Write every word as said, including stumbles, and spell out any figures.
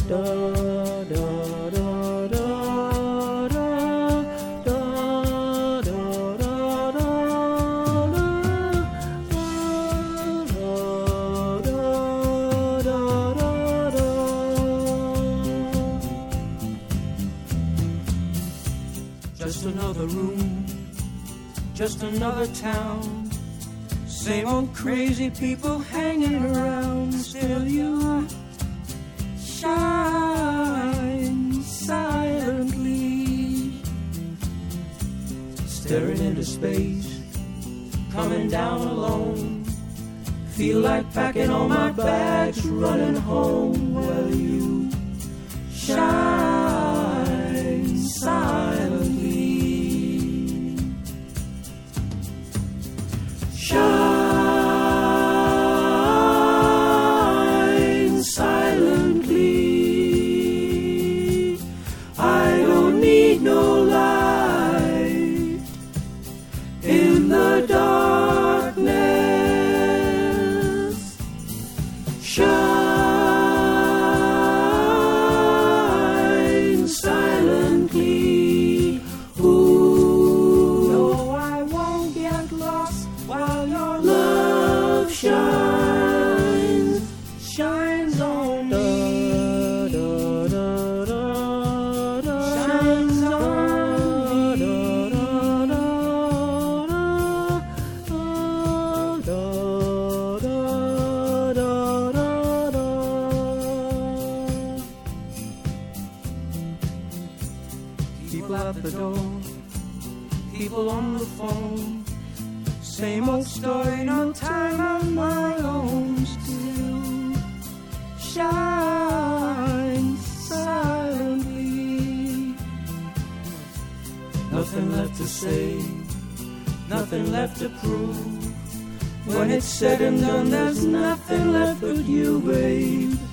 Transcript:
da da da da da da da da da. Just another room, just another town, same old crazy people hanging around. Still you shine silently, staring into space, coming down alone. Feel like packing all my bags, running home. Well, you shine silently. Shine silently. I don't need no light in the darkness. Shine silently. Ooh, no, I won't get lost while your love shines, shines on me. Da, da, da, da, shines on me. Da, da, da, da, da, da, da. People at the door, people on the phone. Same old story, no time on my own. Still shine silently. Nothing left to say, nothing left to prove. When it's said and done, there's nothing left but you, babe.